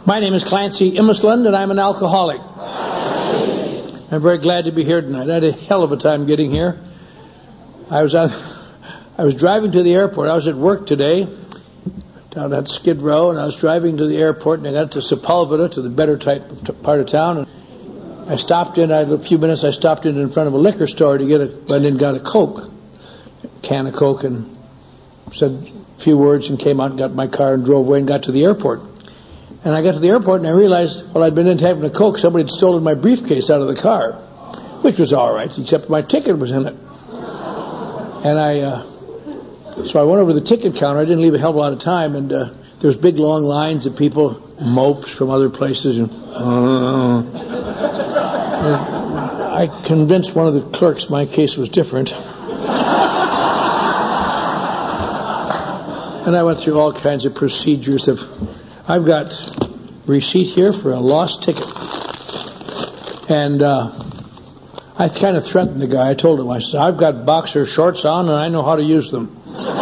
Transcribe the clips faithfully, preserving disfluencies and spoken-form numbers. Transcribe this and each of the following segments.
My name is Clancy Immisland, and I'm an alcoholic. I'm very glad to be here tonight. I had a hell of a time getting here. I was on, I was driving to the airport. I was at work today down at Skid Row, and I was driving to the airport, and I got to Sepulveda, to the better type of part of town. And I stopped in. I had a few minutes. I stopped in in front of a liquor store to get a. Went in and got a Coke, a can of Coke, and said a few words, and came out and got my car and drove away and got to the airport. And I got to the airport, and I realized, well, I'd been in having a Coke. Somebody had stolen my briefcase out of the car, which was all right, except my ticket was in it. And I, uh, so I went over to the ticket counter. I didn't leave a hell of a lot of time, and uh, there was big, long lines of people, mopes from other places. And, uh, and I convinced one of the clerks my case was different. And I went through all kinds of procedures of... I've got receipt here for a lost ticket. And uh, I kind of threatened the guy. I told him, I said, I've got boxer shorts on and I know how to use them.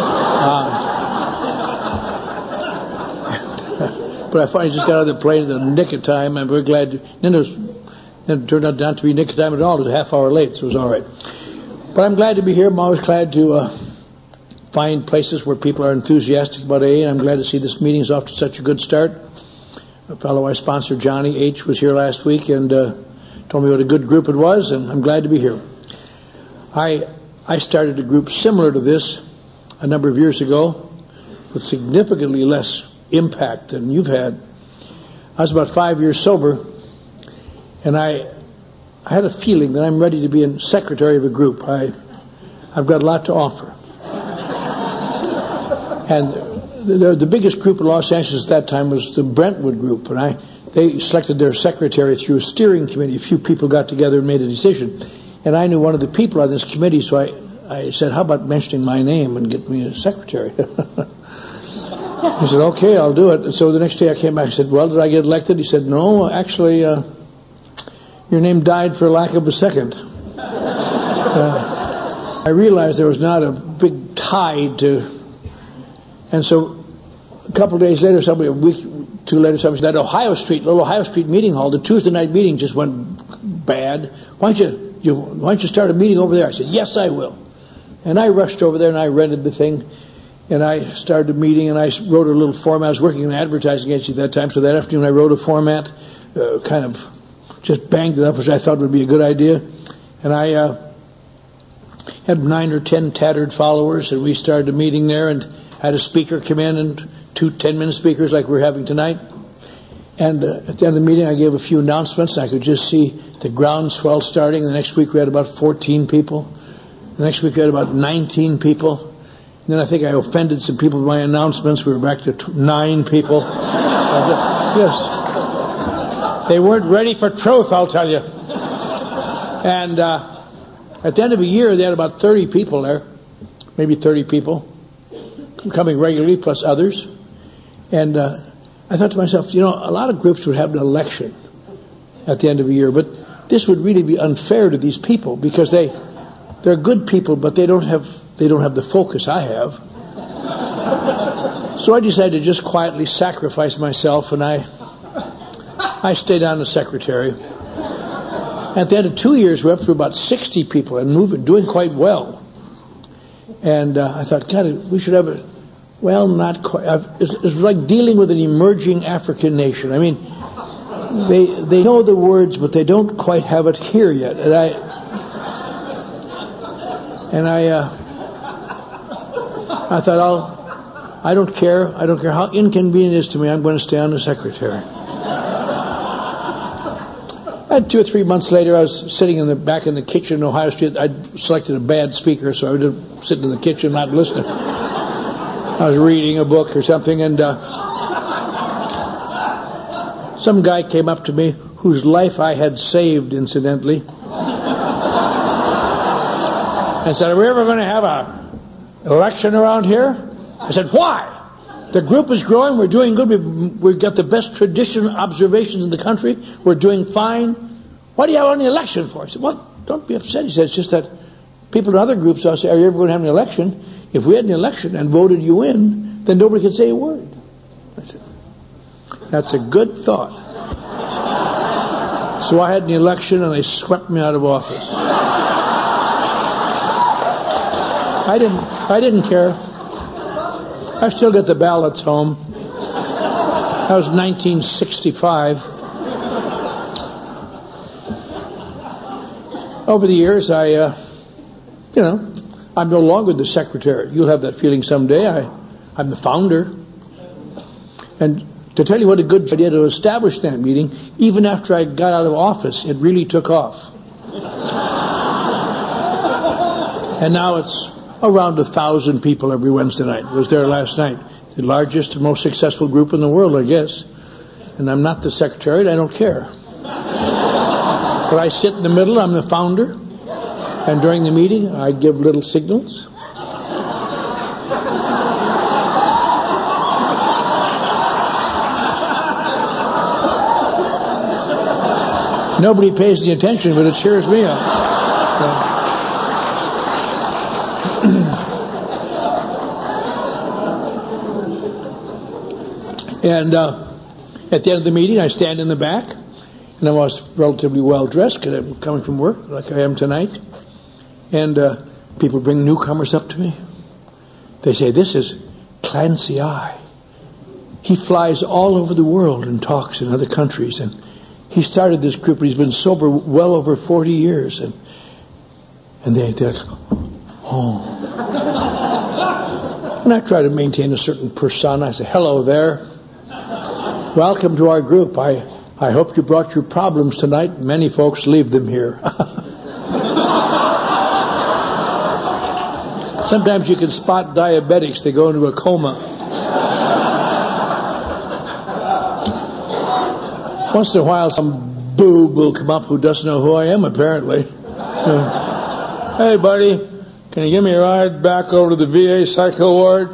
Uh, but I finally just got out of the plane in the nick of time. I'm very glad. To, then, it was, then it turned out not to be nick of time at all. It was a half hour late, so it was all right. But I'm glad to be here. I'm always glad to... Uh, find places where people are enthusiastic about A A, and I'm glad to see this meeting is off to such a good start. A fellow I sponsor, Johnny H., was here last week and uh, told me what a good group it was, and I'm glad to be here. I I started a group similar to this a number of years ago with significantly less impact than you've had. I was about five years sober, and I I had a feeling that I'm ready to be a secretary of a group. I I've got a lot to offer. And the, the biggest group in Los Angeles at that time was the Brentwood group, and I they selected their secretary through a steering committee. A few people got together and made a decision, and I knew one of the people on this committee, so I, I said, how about mentioning my name and get me a secretary? He said, okay, I'll do it. And so the next day I came back and said, well, did I get elected? He said, no, actually, uh, your name died for lack of a second. Uh, I realized there was not a big tide to... And so a couple of days later, somebody, a week, two later, somebody said, that Ohio Street, little Ohio Street meeting hall, the Tuesday night meeting just went bad. Why don't you, you, why don't you start a meeting over there? I said, yes, I will. And I rushed over there and I rented the thing. And I started a meeting and I wrote a little format. I was working in an advertising agency at that time, so that afternoon I wrote a format, uh, kind of just banged it up, which I thought would be a good idea. And I, uh, had nine or ten tattered followers, and we started a meeting there, and had a speaker come in, and two ten-minute speakers like we're having tonight. And uh, at the end of the meeting, I gave a few announcements. I could just see the groundswell starting. The next week, we had about fourteen people. The next week, we had about nineteen people. And then I think I offended some people with my announcements. We were back to t- nine people. uh, yes. They weren't ready for truth, I'll tell you. And uh, at the end of a year, they had about thirty people there, maybe thirty people. Coming regularly, plus others. And uh, I thought to myself, you know, a lot of groups would have an election at the end of a year, but this would really be unfair to these people because they they're good people, but they don't have they don't have the focus I have. So I decided to just quietly sacrifice myself, and I I stayed on as secretary. At the end of two years, we're up to about sixty people and moving, doing quite well. And uh, I thought, God, we should have a, well, not quite. It's, it's like dealing with an emerging African nation. I mean, they they know the words, but they don't quite have it here yet. And I and I uh, I thought, I'll, I don't care. I don't care how inconvenient it is to me. I'm going to stay on as secretary. And two or three months later, I was sitting in the back in the kitchen in Ohio Street. I'd selected a bad speaker, so I was sitting in the kitchen not listening. I was reading a book or something, and uh, some guy came up to me whose life I had saved, incidentally, and said, "Are we ever going to have a election around here?" I said, "Why? The group is growing. We're doing good. We've, we've got the best tradition observations in the country. We're doing fine. What do you have an election for?" I said, "Well, don't be upset." He said, "It's just that people in other groups will say, are you ever going to have an election? If we had an election and voted you in, then nobody could say a word." I said, That's a good thought. So I had an election and they swept me out of office. I didn't, I didn't care. I still get the ballots home. That was nineteen sixty-five. Over the years, I, uh, you know, I'm no longer the secretary. You'll have that feeling someday. I, I'm the founder. And to tell you what a good idea to establish that meeting, even after I got out of office, it really took off. And now it's around a thousand people every Wednesday night. I was there last night. The largest and most successful group in the world, I guess. And I'm not the secretary, and I don't care. But I sit in the middle, I'm the founder. And during the meeting, I give little signals. Nobody pays any attention, but it cheers me up. And uh, at the end of the meeting, I stand in the back, and I was relatively well dressed because I'm coming from work, like I am tonight. And uh, people bring newcomers up to me. They say, "This is Clancy I. He flies all over the world and talks in other countries, and he started this group, but he's been sober well over forty years." And and they, they're like, "Oh." And I try to maintain a certain persona. I say, "Hello there. Welcome to our group. I, I hope you brought your problems tonight. Many folks leave them here." Sometimes you can spot diabetics. They go into a coma. Once in a while, some boob will come up who doesn't know who I am, apparently. Uh, "Hey, buddy, can you give me a ride back over to the V A psycho ward?"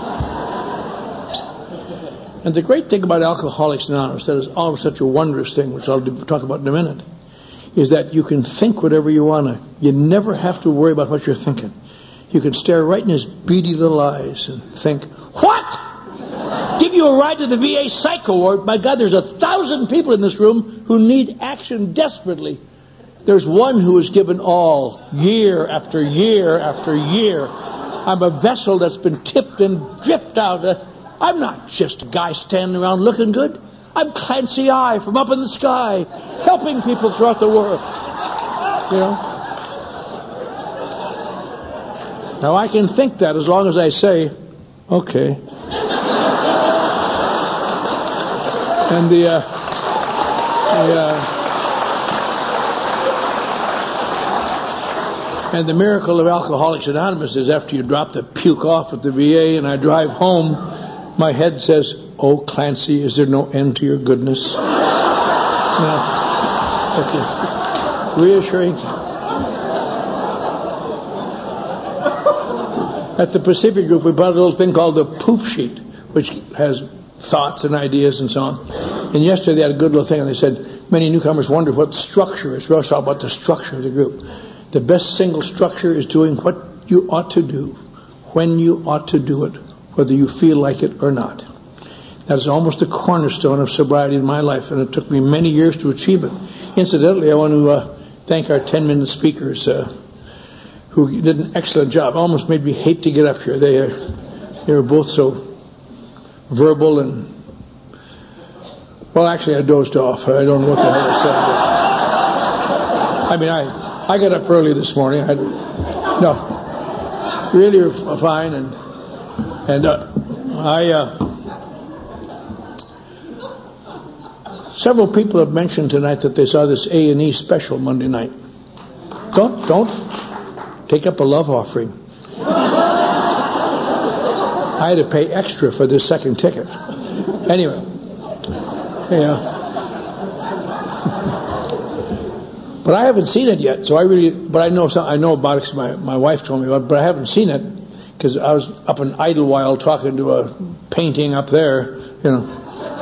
And the great thing about Alcoholics Anonymous, that is all such a wondrous thing, which I'll talk about in a minute, is that you can think whatever you want to. You never have to worry about what you're thinking. You can stare right in his beady little eyes and think, "What? Give you a ride to the V A psycho ward? My God, there's a thousand people in this room who need action desperately. There's one who is given all, year after year after year. I'm a vessel that's been tipped and dripped out. Uh, I'm not just a guy standing around looking good. I'm Clancy I from up in the sky, helping people throughout the world." You know? Now I can think that as long as I say, "Okay." And the, uh, the uh, and the miracle of Alcoholics Anonymous is after you drop the puke off at the V A and I drive home, my head says, "Oh, Clancy, is there no end to your goodness?" Now, that's reassuring. At the Pacific Group, we bought a little thing called the poop sheet, which has thoughts and ideas and so on. And yesterday they had a good little thing, and they said, many newcomers wonder what structure is. We also talk about the structure of the group. The best single structure is doing what you ought to do, when you ought to do it, whether you feel like it or not. That is almost the cornerstone of sobriety in my life, and it took me many years to achieve it. Incidentally, I want to uh, thank our ten-minute speakers, uh, who did an excellent job. Almost made me hate to get up here. They are, they were both so verbal and, well, actually I dozed off. I don't know what the hell I said. But, I mean, I, I got up early this morning. I, no, really fine. And, and uh, I, uh, several people have mentioned tonight that they saw this A and E special Monday night. Don't, don't take up a love offering. I had to pay extra for this second ticket. Anyway, yeah. But I haven't seen it yet, so I really. But I know some, I know about it because my my wife told me about it. But I haven't seen it because I was up in Idlewild talking to a painting up there, you know.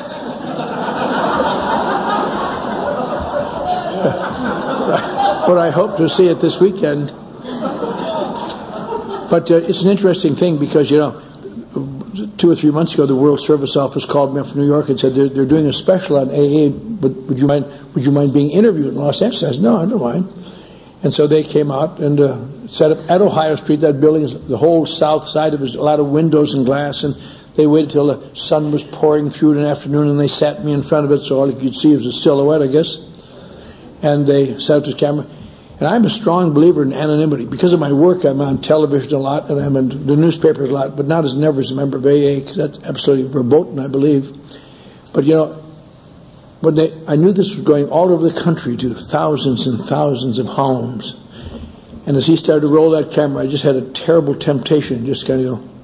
But I hope to see it this weekend. But uh, it's an interesting thing because, you know, two or three months ago, the World Service Office called me up from New York and said they're, they're doing a special on A A, but would you mind, would you mind being interviewed in Los Angeles? I said, no, I don't mind. And so they came out and uh, set up at Ohio Street. That building is the whole south side of it, a lot of windows and glass, and they waited till the sun was pouring through in the afternoon, and they sat me in front of it, so all you could see was a silhouette, I guess. And they set up this camera. And I'm a strong believer in anonymity. Because of my work, I'm on television a lot, and I'm in the newspapers a lot, but not as never as a member of A A, because that's absolutely verboten, I believe. But, you know, when they, I knew this was going all over the country to thousands and thousands of homes. And as he started to roll that camera, I just had a terrible temptation, just kind of go,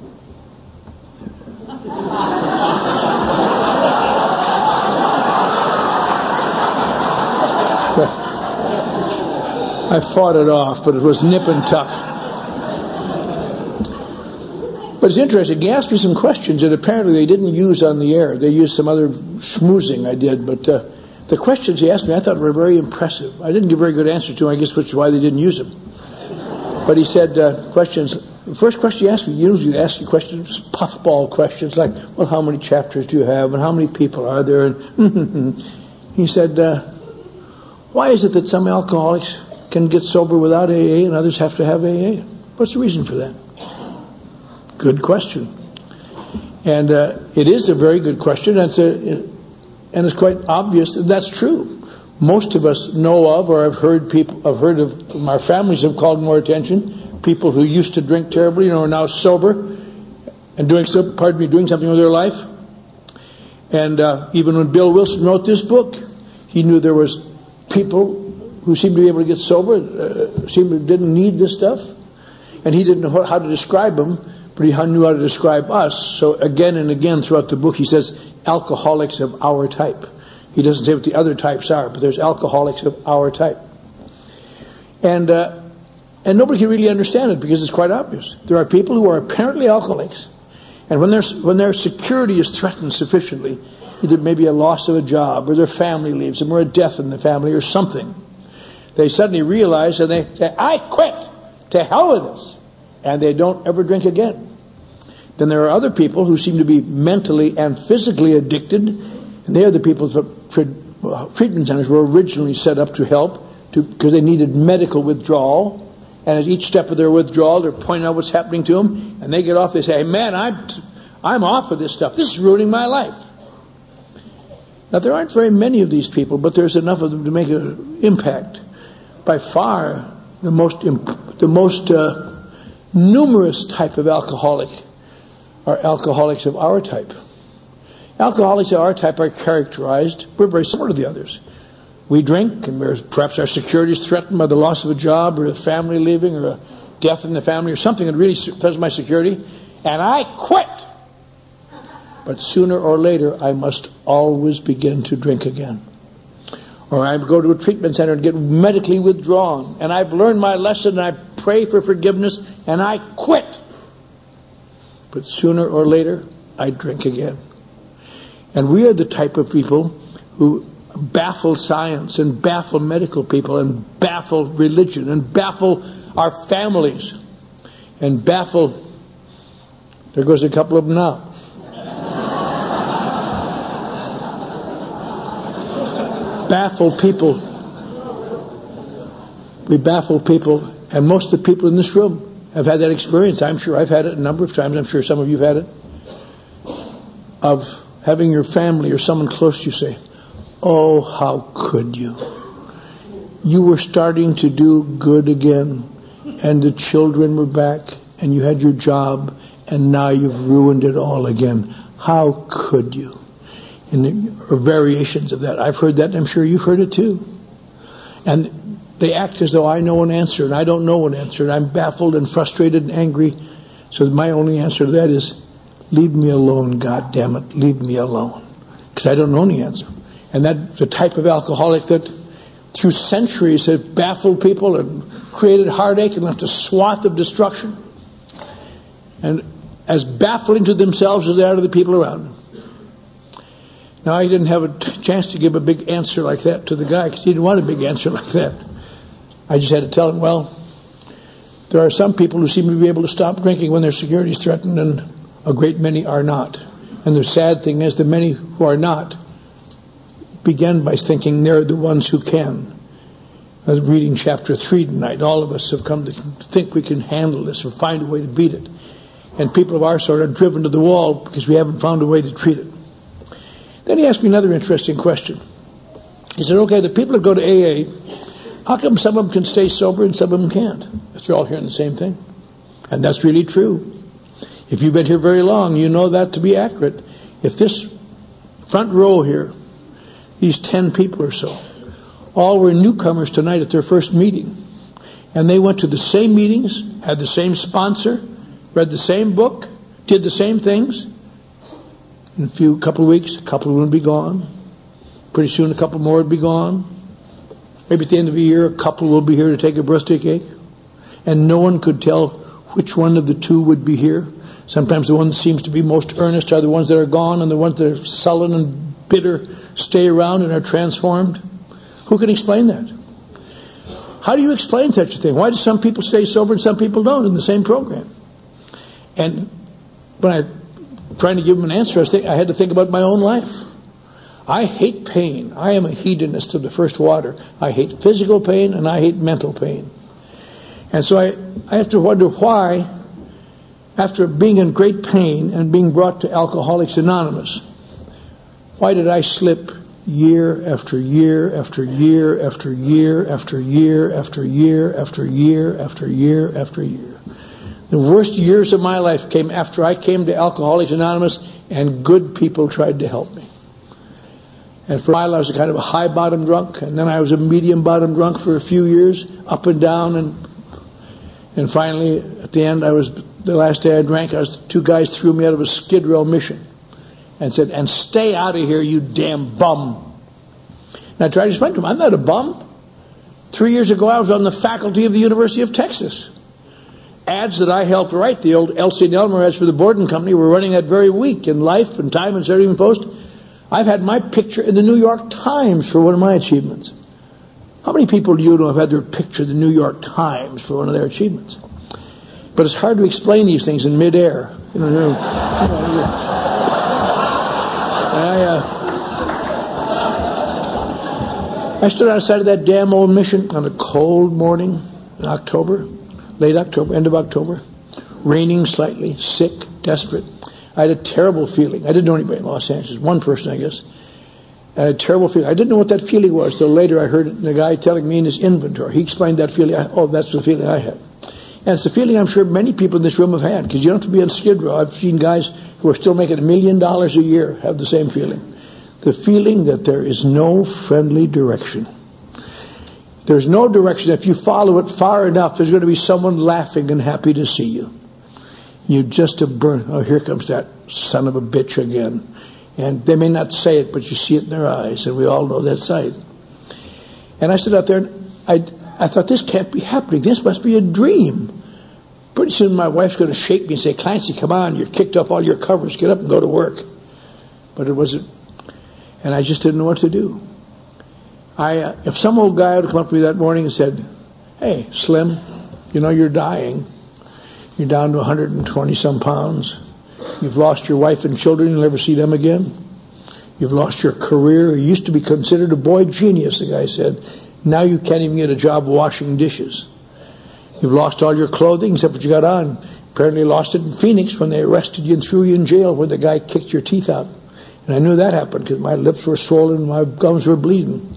I fought it off, but it was nip and tuck. But it's interesting. He asked me some questions that apparently they didn't use on the air. They used some other schmoozing I did. But uh, the questions he asked me I thought were very impressive. I didn't give very good answers to them, I guess, which is why they didn't use them. But he said uh, questions. The first question he asked me, usually they ask you questions, puffball questions, like, well, how many chapters do you have, and how many people are there? And he said, uh, why is it that some alcoholics can get sober without A A and others have to have A A? What's the reason for that? Good question. And uh, it is a very good question. And it's, a, and it's quite obvious that that's true. Most of us know of, or have heard people, have heard of, our families have called more attention, people who used to drink terribly and are now sober and doing, pardon me, doing something with their life. And uh, even when Bill Wilson wrote this book, he knew there was people who seemed to be able to get sober, uh, seemed to didn't need this stuff. And he didn't know how to describe them, but he knew how to describe us. So again and again throughout the book, he says, alcoholics of our type. He doesn't say what the other types are, but there's alcoholics of our type. And, uh, and nobody can really understand it because it's quite obvious. There are people who are apparently alcoholics, and when their, when their security is threatened sufficiently, either maybe a loss of a job, or their family leaves them, or a death in the family, or something, they suddenly realize and they say, I quit. To hell with this. And they don't ever drink again. Then there are other people who seem to be mentally and physically addicted, and they are the people that treatment centers were originally set up to help, to, because they needed medical withdrawal. And at each step of their withdrawal, they're pointing out what's happening to them, and they get off, they say, hey, man, I'm, I'm off of this stuff. This is ruining my life. Now, there aren't very many of these people, but there's enough of them to make an impact. By far, the most the most uh, numerous type of alcoholic are alcoholics of our type. Alcoholics of our type are characterized, we're very similar to the others. We drink, and we're, perhaps our security is threatened by the loss of a job, or a family leaving, or a death in the family, or something that really threatens my security, and I quit. But sooner or later, I must always begin to drink again. Or I go to a treatment center and get medically withdrawn. And I've learned my lesson, and I pray for forgiveness, and I quit. But sooner or later, I drink again. And we are the type of people who baffle science, and baffle medical people, and baffle religion, and baffle our families, and baffle... There goes a couple of them now. Baffle people. We baffle people, and most of the people in this room have had that experience. I'm sure I've had it a number of times. I'm sure some of you have had it. Of having your family or someone close to you say, oh, how could you? You were starting to do good again, and the children were back, and you had your job, and now you've ruined it all again. How could you? And or variations of that. I've heard that, and I'm sure you've heard it too. And they act as though I know an answer, and I don't know an answer, and I'm baffled and frustrated and angry. So my only answer to that is, leave me alone, God damn it, leave me alone. Because I don't know the answer. And that's the type of alcoholic that through centuries has baffled people and created heartache and left a swath of destruction. And as baffling to themselves as they are to the people around them. Now, I didn't have a t- chance to give a big answer like that to the guy because he didn't want a big answer like that. I just had to tell him, well, there are some people who seem to be able to stop drinking when their security is threatened, and A great many are not. And the sad thing is the many who are not begin by thinking they're the ones who can. I was reading chapter three tonight. All of us have come to think we can handle this or find a way to beat it. And people of our sort are driven to the wall because we haven't found a way to treat it. Then he asked me another interesting question. He said, okay, the people that go to A A, how come some of them can stay sober and some of them can't? If they're all hearing the same thing. And that's really true. If you've been here very long, you know that to be accurate. If this front row here, these ten people or so, all were newcomers tonight at their first meeting, and they went to the same meetings, had the same sponsor, read the same book, did the same things, in a few couple of weeks, a couple would be gone. Pretty soon a couple more would be gone. Maybe at the end of the year, a couple will be here to take a birthday cake. And no one could tell which one of the two would be here. Sometimes the one that seems to be most earnest are the ones that are gone, and the ones that are sullen and bitter stay around and are transformed. Who can explain that? How do you explain such a thing? Why do some people stay sober and some people don't in the same program? And when I trying to give him an answer, I, was think, I had to think about my own life. I hate pain. I am a hedonist of the first water. I hate physical pain and I hate mental pain. And so I, I have to wonder why, after being in great pain and being brought to Alcoholics Anonymous, why did I slip year after year after year after year after year after year after year after year after year? The worst years of my life came after I came to Alcoholics Anonymous and good people tried to help me. And for a while I was a kind of a high bottom drunk, and then I was a medium bottom drunk for a few years, up and down, and and finally at the end I was, the last day I drank, I was, two guys threw me out of a Skid Row mission and said, and stay out of here, you damn bum. And I tried to explain to them, I'm not a bum. Three years ago I was on the faculty of the University of Texas. Ads that I helped write, the old Elsie and Elmer ads for the Borden Company, were running that very week in Life and Time and Saturday Evening Post. I've had my picture in the New York Times for one of my achievements. How many people do you know have had their picture in the New York Times for one of their achievements? But it's hard to explain these things in midair. You know, you know, you know, I, uh, I stood outside of that damn old mission on a cold morning in October. Late October, end of October, raining slightly, sick, desperate. I had a terrible feeling. I didn't know anybody in Los Angeles, one person, I guess. I had a terrible feeling. I didn't know what that feeling was, so later I heard the guy telling me in his inventory. He explained that feeling. I, oh, that's the feeling I had. And it's the feeling I'm sure many people in this room have had, because you don't have to be on Skid Row. I've seen guys who are still making a million dollars a year have the same feeling. The feeling that there is no friendly direction. There's no direction. If you follow it far enough, there's going to be someone laughing and happy to see you. You just have burned. Oh, here comes that son of a bitch again. And they may not say it, but you see it in their eyes, and we all know that sight. And I stood out there, and I, I thought, this can't be happening. This must be a dream. Pretty soon my wife's going to shake me and say, Clancy, come on, you're kicked off all your covers. Get up and go to work. But it wasn't. And I just didn't know what to do. I, uh, if some old guy would come up to me that morning and said, hey, Slim, you know you're dying. You're down to one hundred twenty some pounds. You've lost your wife and children. You'll never see them again. You've lost your career. You used to be considered a boy genius, the guy said. Now you can't even get a job washing dishes. You've lost all your clothing except what you got on. Apparently lost it in Phoenix when they arrested you and threw you in jail where the guy kicked your teeth out. And I knew that happened because my lips were swollen and my gums were bleeding.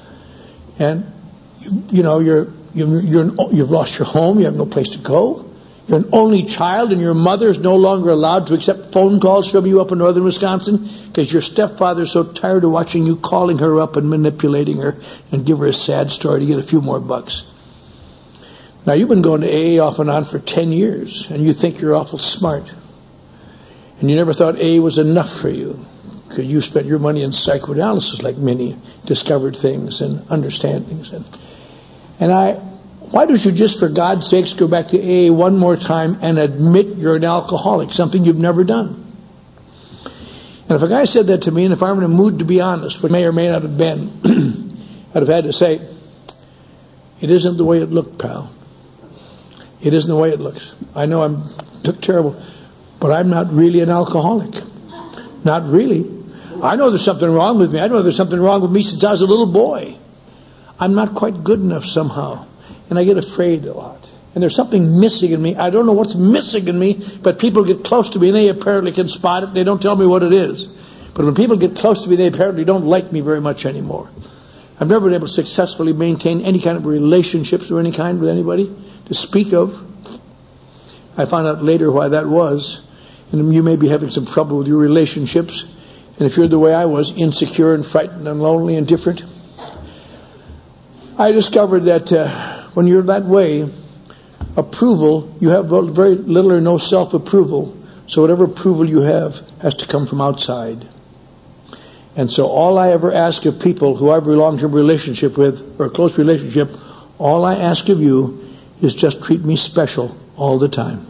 And, you, you know, you're, you're, you're, you've lost your home. You have no place to go. You're an only child, and your mother is no longer allowed to accept phone calls from you up in northern Wisconsin because your stepfather is so tired of watching you calling her up and manipulating her and give her a sad story to get a few more bucks. Now, you've been going to A A off and on for ten years, and you think you're awful smart. And you never thought A A was enough for you because you spent your money in psychoanalysis like many discovered things and understandings. And, and I, why don't you just, for God's sakes, go back to A A one more time and admit you're an alcoholic, something you've never done? And if a guy said that to me, and if I'm in a mood to be honest, which may or may not have been, I'd have had to say, it isn't the way it looked, pal. It isn't the way it looks. I know I'm took terrible. But I'm not really an alcoholic. Not really. I know there's something wrong with me. I know there's something wrong with me since I was a little boy. I'm not quite good enough somehow. And I get afraid a lot. And there's something missing in me. I don't know what's missing in me, but people get close to me and they apparently can spot it. They don't tell me what it is. But when people get close to me, they apparently don't like me very much anymore. I've never been able to successfully maintain any kind of relationships of any kind with anybody to speak of. I found out later why that was. And you may be having some trouble with your relationships. And if you're the way I was, insecure and frightened and lonely and different. I discovered that uh, when you're that way, approval, you have very little or no self-approval. So whatever approval you have has to come from outside. And so all I ever ask of people who I have a long-term relationship with, or a close relationship, all I ask of you is just treat me special all the time.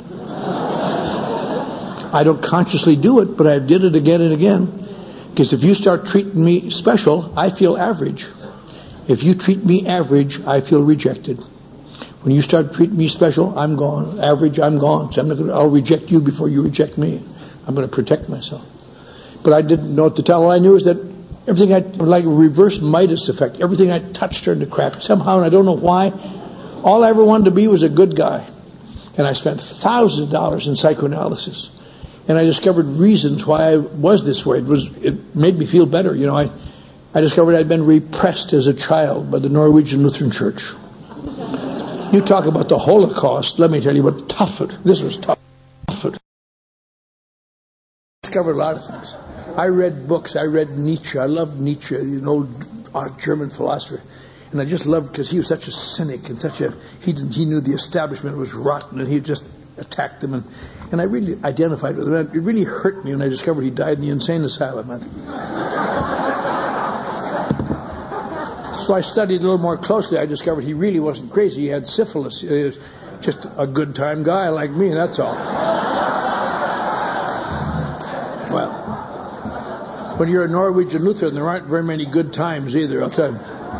I don't consciously do it, but I did it again and again. Because if you start treating me special, I feel average. If you treat me average, I feel rejected. When you start treating me special, I'm gone. Average, I'm gone. So I'm not gonna, I'll reject you before you reject me. I'm going to protect myself. But I didn't know at the time. All I knew is that everything I, like a reverse Midas effect, everything I touched turned to crap. Somehow, and I don't know why, all I ever wanted to be was a good guy. And I spent thousands of dollars in psychoanalysis. And I discovered reasons why I was this way. It was, it made me feel better. You know, I, I discovered I'd been repressed as a child by the Norwegian Lutheran Church. You talk about the Holocaust, let me tell you what tough it. This was tough. It. I discovered a lot of things. I read books. I read Nietzsche. I loved Nietzsche, you know, our German philosopher. And I just loved because he was such a cynic and such a, he didn't, he knew the establishment was rotten and he just attacked them. And, and I really identified with him. It really hurt me when I discovered he died in the insane asylum. So I studied a little more closely. I discovered he really wasn't crazy. He had syphilis. He was just a good time guy like me, that's all. Well, when you're a Norwegian Lutheran, there aren't very many good times either, I'll tell you.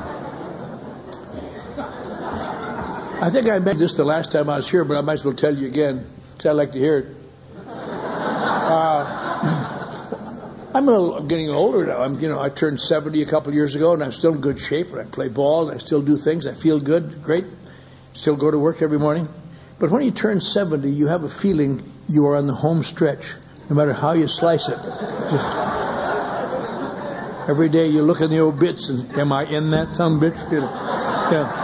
I think I mentioned this the last time I was here, but I might as well tell you again, because I like to hear it. Uh, I'm a little, I'm getting older now. I'm, you know, I turned seventy a couple of years ago, and I'm still in good shape. And I play ball, and I still do things. I feel good, great. Still go to work every morning. But when you turn seventy, you have a feeling you are on the home stretch, no matter how you slice it. Just, every day you look in the obits, and am I in that son of a bitch? You know, yeah.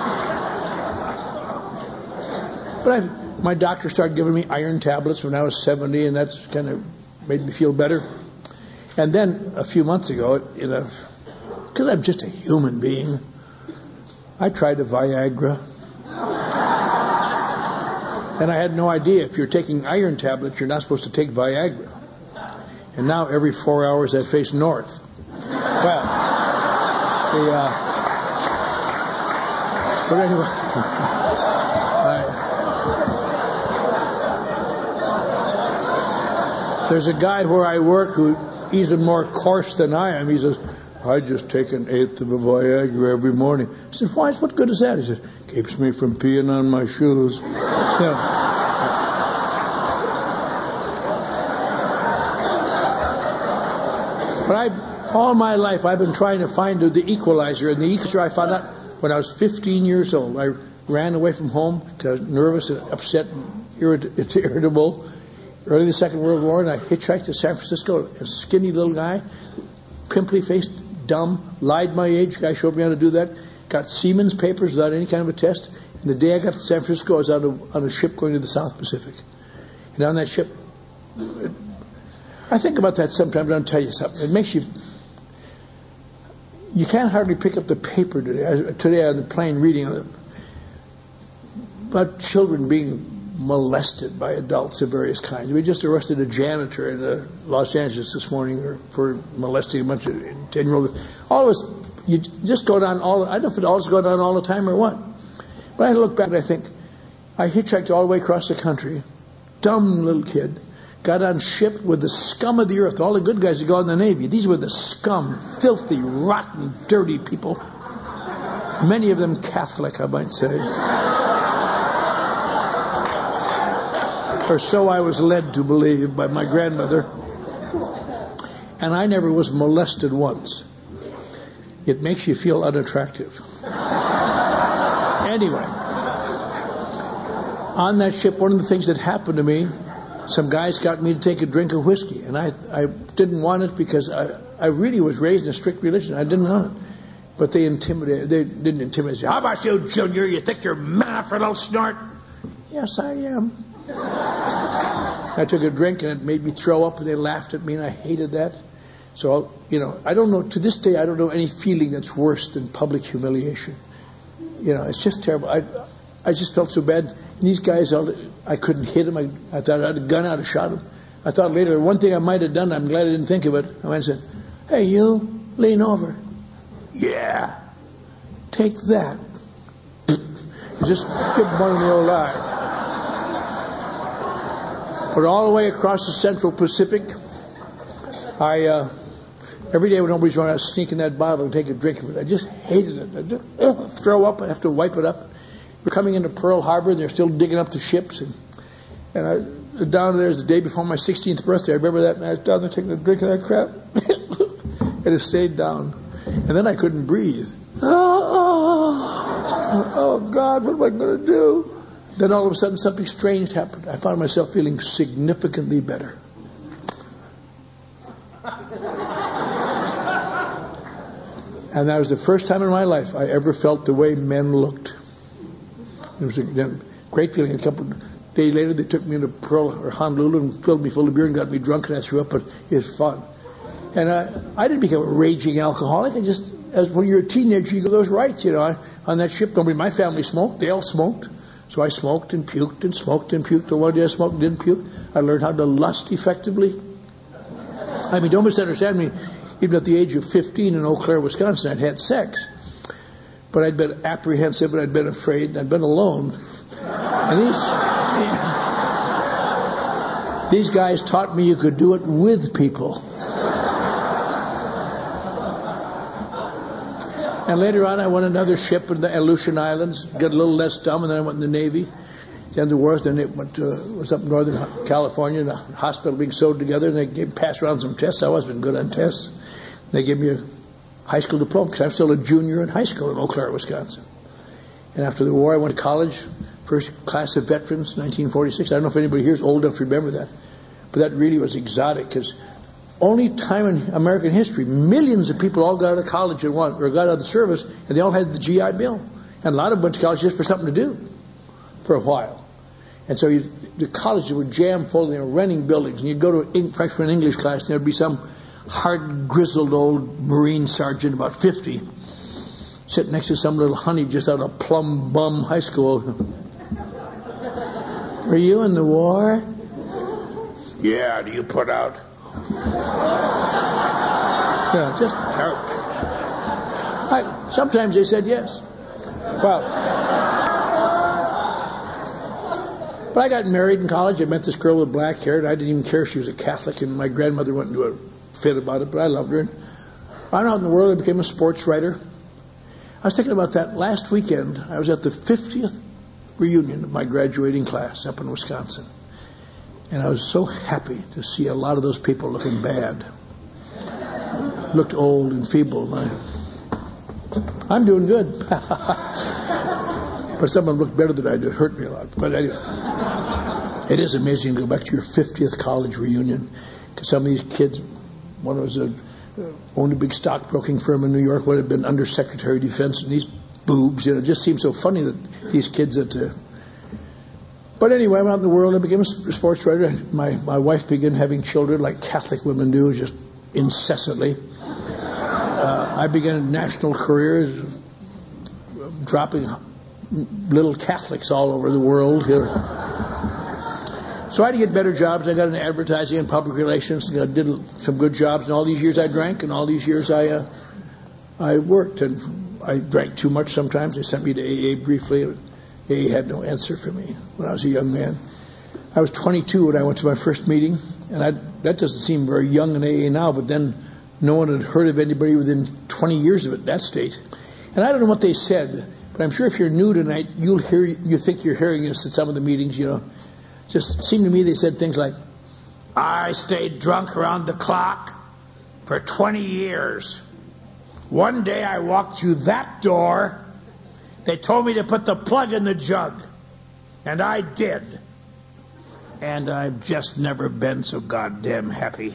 But I've, my doctor started giving me iron tablets when I was seventy, and that's kind of made me feel better. And then a few months ago, you know, because I'm just a human being, I tried a Viagra. And I had no idea if you're taking iron tablets, you're not supposed to take Viagra. And now every four hours I face north. Well, the, uh, but anyway, I, there's a guy where I work who, he's more coarse than I am. He says, I just take an eighth of a Viagra every morning. I said, why? What good is that? He said, keeps me from peeing on my shoes. You know. But I, all my life, I've been trying to find the equalizer. And the equalizer I found out when I was fifteen years old. I ran away from home because I was nervous and upset and irrit- irritable. Early in the Second World War, and I hitchhiked to San Francisco, a skinny little guy, pimply-faced, dumb, lied my age. Guy showed me how to do that. Got Siemens papers without any kind of a test. And the day I got to San Francisco, I was out of, on a ship going to the South Pacific. And on that ship, it, I think about that sometimes, and I'll tell you something. It makes you... You can't hardly pick up the paper today. I, today on the plane reading about children being molested by adults of various kinds. We just arrested a janitor in uh, Los Angeles this morning for molesting a bunch of ten-year-olds. All of us, you just go down all, I don't know if it always goes on all the time or what. But I look back and I think, I hitchhiked all the way across the country, dumb little kid, got on ship with the scum of the earth, all the good guys that go in the Navy. These were the scum, filthy, rotten, dirty people. Many of them Catholic, I might say. Or so I was led to believe by my grandmother. And I never was molested once. It makes you feel unattractive. Anyway, on that ship, one of the things that happened to me, some guys got me to take a drink of whiskey. And I, I didn't want it because I, I really was raised in a strict religion. I didn't want it. But they intimidated. They didn't intimidate. How about you, Junior? You think you're man enough for a little snort? Yes, I am. I took a drink and it made me throw up, and they laughed at me, and I hated that. So, you know, I don't know, to this day, I don't know any feeling that's worse than public humiliation. You know, it's just terrible. I I just felt so bad. And these guys, I couldn't hit them. I, I thought I had a gun, I'd have shot them. I thought later, one thing I might have done, I'm glad I didn't think of it. I went and said, hey, you, lean over. Yeah. Take that. Just give one in the old eye. But all the way across the Central Pacific, I, uh, every day when nobody's around, I'd sneak in that bottle and take a drink of it. I just hated it. I'd just uh, throw up. I'd have to wipe it up. We're coming into Pearl Harbor, and they're still digging up the ships. And, and I, down there is the day before my sixteenth birthday. I remember that, and I was down there taking a drink of that crap. And it stayed down. And then I couldn't breathe. Oh, oh God, what am I going to do? Then all of a sudden something strange happened. I found myself feeling significantly better. And that was the first time in my life I ever felt the way men looked. It was a great feeling. A couple of days later, they took me into Pearl or Honolulu and filled me full of beer and got me drunk, and I threw up, but it was fun. And I, I didn't become a raging alcoholic. I just, as when you're a teenager, you go those rights, you know. I, on that ship, nobody in my family smoked. They all smoked. So I smoked and puked and smoked and puked. The one day I smoked and didn't puke. I learned how to lust effectively. I mean, don't misunderstand me. Even at the age of fifteen in Eau Claire, Wisconsin, I'd had sex. But I'd been apprehensive, and I'd been afraid, and I'd been alone. And these, these guys taught me you could do it with people. And later on, I won another ship in the Aleutian Islands, got a little less dumb, and then I went in the Navy. At the end of the war, then it went to, was up in Northern California, in a hospital being sewed together, and they gave, passed around some tests. I wasn't good on tests. They gave me a high school diploma, because I'm still a junior in high school in Eau Claire, Wisconsin. And after the war, I went to college, first class of veterans, nineteen forty-six. I don't know if anybody here is old enough to remember that. But that really was exotic, because only time in American history, millions of people all got out of college and one, or got out of the service, and they all had the G I Bill. And a lot of them went to college just for something to do for a while. And so you, the colleges were jammed full, they were renting buildings, and you'd go to a freshman English class, and there'd be some hard, grizzled old Marine sergeant, about fifty, sitting next to some little honey just out of Plum Bum High School. Were you in the war? Yeah, do you put out? Yeah, just terrible. I, sometimes they said yes. Well, but I got married in college. I met this girl with black hair, and I didn't even care if she was a Catholic, and my grandmother went into a fit about it, but I loved her. And I'm out in the world. I became a sports writer. I was thinking about that last weekend. I was at the fiftieth reunion of my graduating class up in Wisconsin. And I was so happy to see a lot of those people looking bad. Looked old and feeble. And I, I'm doing good. But some of them looked better than I did. It hurt me a lot. But anyway, it is amazing to go back to your fiftieth college reunion. Because some of these kids, one was a, uh, owned a big stockbroking firm in New York, one had been Undersecretary of Defense, and these boobs, you know, it just seems so funny that these kids that... Uh, But anyway, I went out in the world. I became a sports writer. My my wife began having children like Catholic women do, just incessantly. Uh, I began a national career, dropping little Catholics all over the world here. So I had to get better jobs. I got into advertising and public relations. I did some good jobs. And all these years I drank, and all these years I uh, I worked. And I drank too much sometimes. They sent me to A A briefly. He had no answer for me when I was a young man. I was twenty-two when I went to my first meeting, and I, that doesn't seem very young in A A now, but then no one had heard of anybody within twenty years of it, that state. And I don't know what they said, but I'm sure if you're new tonight, you'll hear, you think you're hearing this at some of the meetings, you know. just seemed to me they said things like, I stayed drunk around the clock for twenty years. One day I walked through that door. They told me to put the plug in the jug. And I did. And I've just never been so goddamn happy.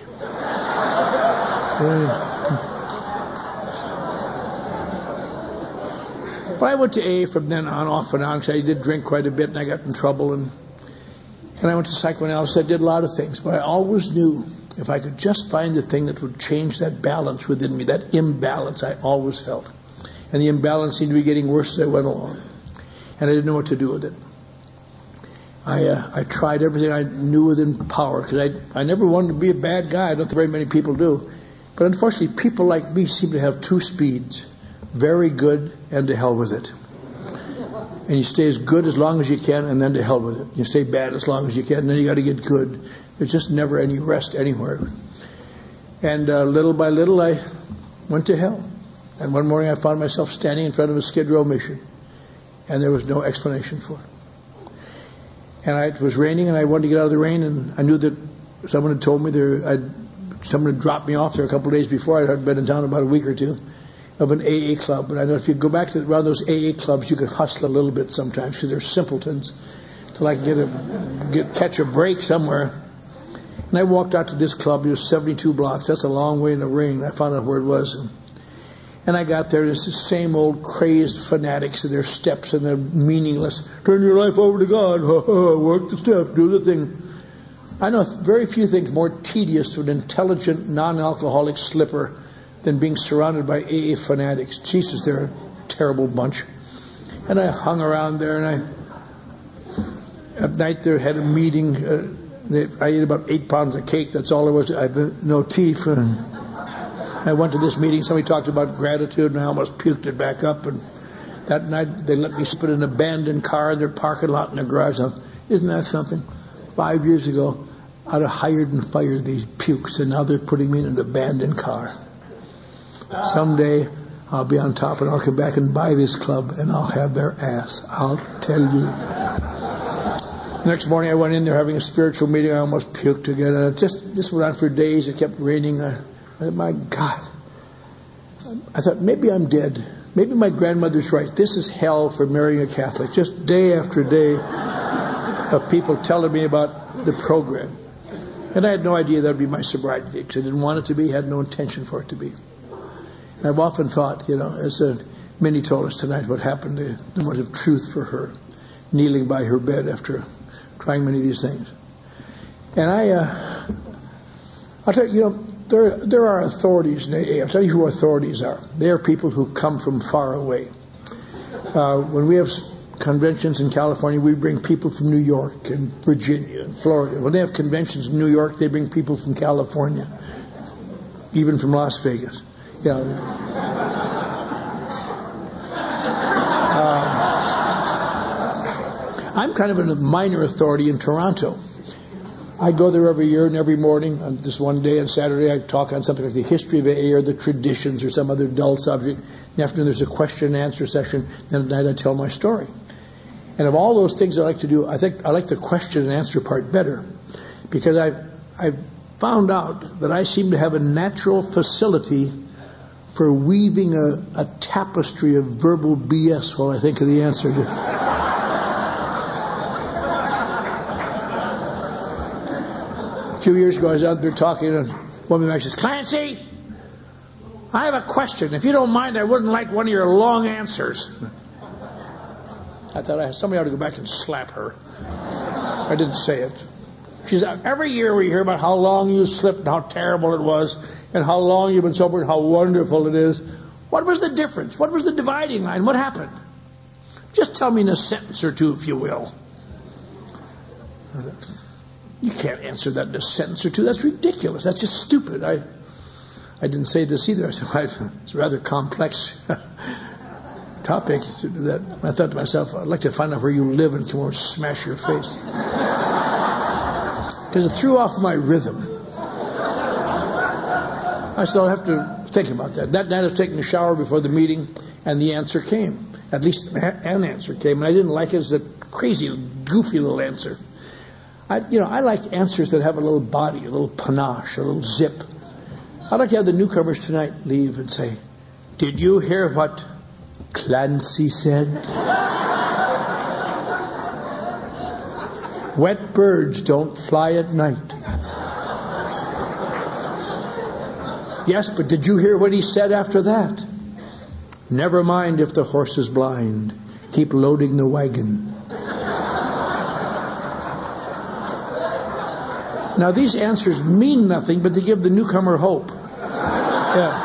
But I went to A A from then on, off and on, because I did drink quite a bit, and I got in trouble. And, and I went to psychoanalysis. I did a lot of things. But I always knew if I could just find the thing that would change that balance within me, that imbalance I always felt. And the imbalance seemed to be getting worse as I went along. And I didn't know what to do with it. I uh, I tried everything I knew within power, because I, I never wanted to be a bad guy. I don't think very many people do. But unfortunately, people like me seem to have two speeds. Very good and to hell with it. And you stay as good as long as you can, and then to hell with it. You stay bad as long as you can, and then you got to get good. There's just never any rest anywhere. And uh, little by little, I went to hell. And one morning, I found myself standing in front of a Skid Row mission, and there was no explanation for it. And I, it was raining, and I wanted to get out of the rain, and I knew that someone had told me there. I'd, someone had dropped me off there a couple of days before. I had been in town about a week or two. Of an A A club. But I know if you go back to around those A A clubs, you could hustle a little bit sometimes, because they're simpletons to like get a get catch a break somewhere. And I walked out to this club. It was seventy-two blocks. That's a long way in the rain. I found out where it was, and, and I got there. It's the same old crazed fanatics and their steps and their meaningless. Turn your life over to God. Work the steps. Do the thing. I know very few things more tedious to an intelligent, non-alcoholic slipper than being surrounded by A A fanatics. Jesus, they're a terrible bunch. And I hung around there, and I, at night they had a meeting. Uh, they, I ate about eight pounds of cake. That's all there was. I had no teeth. And I went to this meeting. Somebody talked about gratitude, and I almost puked it back up. And that night they let me sleep in an abandoned car in their parking lot in their garage. Now, isn't that something? Five years ago, I'd have hired and fired these pukes, and now they're putting me in an abandoned car. Someday I'll be on top, and I'll come back and buy this club, and I'll have their ass. I'll tell you. Next morning I went in there having a spiritual meeting. I almost puked again. And it just this went on for days. It kept raining. I, I, my God. I thought, maybe I'm dead. Maybe my grandmother's right. This is hell for marrying a Catholic. Just day after day of people telling me about the program. And I had no idea that would be my sobriety, because I didn't want it to be, had no intention for it to be. I've often thought, you know, as uh, Minnie told us tonight, what happened to the moment of truth for her, kneeling by her bed after trying many of these things. And I, uh, I'll tell you, you know, there there are authorities in A A. I'll tell you who authorities are. They are people who come from far away. Uh, when we have conventions in California, we bring people from New York and Virginia and Florida. When they have conventions in New York, they bring people from California, even from Las Vegas. Yeah. Uh, I'm kind of a minor authority in Toronto. I go there every year, and every morning, on this one day on Saturday, I talk on something like the history of A A or the traditions or some other dull subject. In the afternoon, there's a question and answer session. Then at night, I tell my story. And of all those things I like to do, I think I like the question and answer part better, because I've, I've found out that I seem to have a natural facility for weaving a, a tapestry of verbal B S while I think of the answer. To. A few years ago, I was out there talking, and one of them says, Clancy, I have a question. If you don't mind, I wouldn't like one of your long answers. I thought I, somebody ought to go back and slap her. I didn't say it. She said, every year we hear about how long you slipped and how terrible it was, and how long you've been sober and how wonderful it is. What was the difference? What was the dividing line? What happened? Just tell me in a sentence or two, if you will. You can't answer that in a sentence or two. That's ridiculous. That's just stupid. I I didn't say this either. I said, it's a rather complex topic. That I thought to myself, I'd like to find out where you live and come over and smash your face. Because it threw off my rhythm. I still have to think about that. That night I was taking a shower before the meeting, and the answer came. At least an answer came, and I didn't like it. It was a crazy, goofy little answer. I, you know, I like answers that have a little body, a little panache, a little zip. I'd like to have the newcomers tonight leave and say, did you hear what Clancy said? Wet birds don't fly at night. Yes, but did you hear what he said after that? Never mind if the horse is blind. Keep loading the wagon. Now, these answers mean nothing, but they give the newcomer hope. Yeah.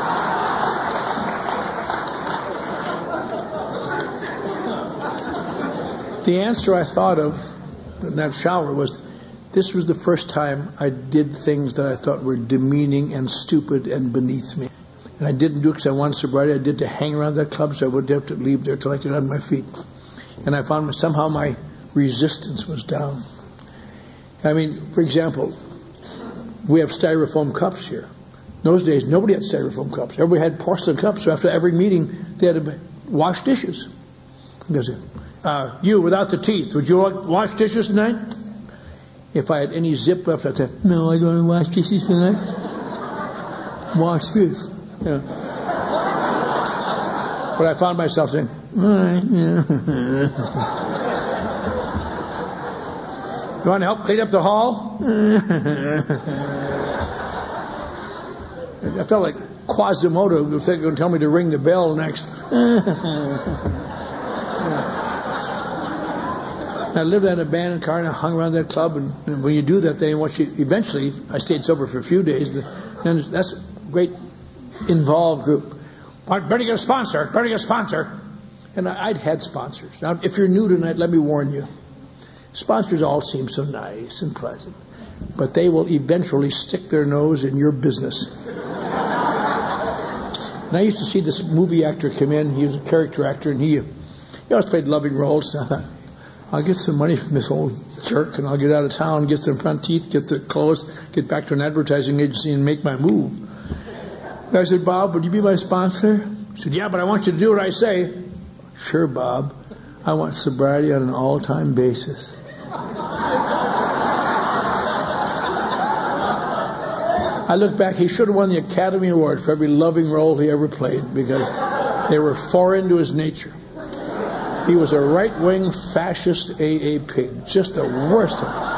The answer I thought of in that shower was, this was the first time I did things that I thought were demeaning and stupid and beneath me. And I didn't do it because I wanted sobriety. I did to hang around that club so I wouldn't have to leave there till I could on my feet. And I found somehow my resistance was down. I mean, for example, we have styrofoam cups here. In those days, nobody had styrofoam cups. Everybody had porcelain cups. So after every meeting, they had to wash dishes. Because, uh, you without the teeth, would you wash dishes tonight? If I had any zip left, I'd say, no, I don't wash dishes tonight. Wash this. You know. But I found myself saying, all right, yeah. You want to help clean up the hall? I felt like Quasimodo was going to tell me to ring the bell next. I lived in an abandoned car and I hung around that club. And, and when you do that, then once you eventually, I stayed sober for a few days. And that's a great involved group. Better get a sponsor. Better get a sponsor. And I, I'd had sponsors. Now, if you're new tonight, let me warn you. Sponsors all seem so nice and pleasant, but they will eventually stick their nose in your business. And I used to see this movie actor come in. He was a character actor, and he, he always played loving roles. And I thought, I'll get some money from this old jerk, and I'll get out of town, get some front teeth, get the clothes, get back to an advertising agency, and make my move. And I said, Bob, would you be my sponsor? He said, yeah, but I want you to do what I say. Sure, Bob. I want sobriety on an all-time basis. I look back, he should have won the Academy Award for every loving role he ever played, because they were foreign to his nature. He was a right-wing fascist A A pig, just the worst.